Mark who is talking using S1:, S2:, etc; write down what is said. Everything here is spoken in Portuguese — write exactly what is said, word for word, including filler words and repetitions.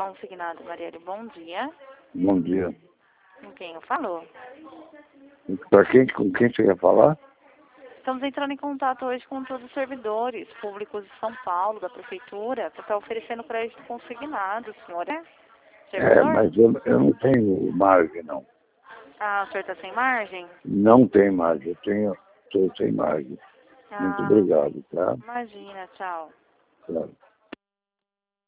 S1: Consignado, Marielle, bom dia.
S2: Bom dia.
S1: Com quem eu falo?
S2: Para quem, com quem você quer falar?
S1: Estamos entrando em contato hoje com todos os servidores públicos de São Paulo, da Prefeitura, para estar oferecendo crédito consignado, senhor. É?
S2: É,
S1: Servidor?
S2: mas eu, eu não tenho margem, não.
S1: Ah, o senhor está sem margem?
S2: Não tem margem, eu tenho, estou sem margem. Muito
S1: Ah,
S2: obrigado, tá?
S1: imagina, tchau.
S2: Claro.